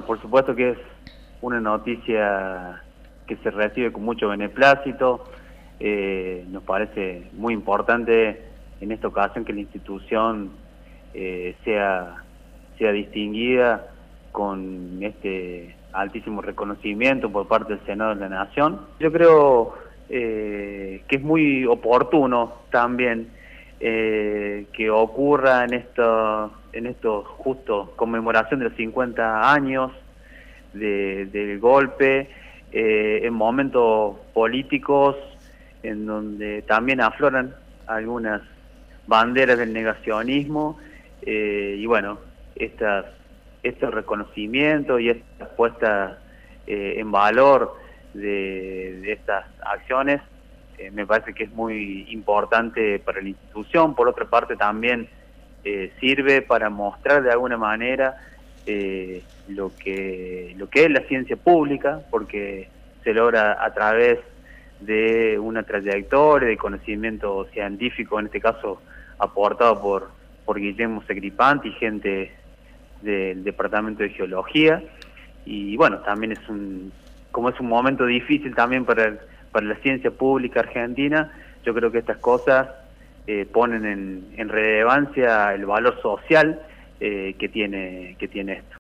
por supuesto que es una noticia que se recibe con mucho beneplácito. Nos parece muy importante en esta ocasión que la institución sea distinguida con este altísimo reconocimiento por parte del Senado de la Nación. Yo creo que es muy oportuno también que ocurra en esto justo conmemoración de los 50 años del golpe, en momentos políticos en donde también afloran algunas banderas del negacionismo, y bueno, estos reconocimientos y esta puesta en valor de estas acciones me parece que es muy importante para la institución. Por otra parte también sirve para mostrar de alguna manera lo que es la ciencia pública, porque se logra a través de una trayectoria de conocimiento científico, en este caso aportado por Guillermo Sacripanti y gente del Departamento de Geología. Y bueno, también como es un momento difícil también para la ciencia pública argentina, yo creo que estas cosas ponen en relevancia el valor social que tiene esto.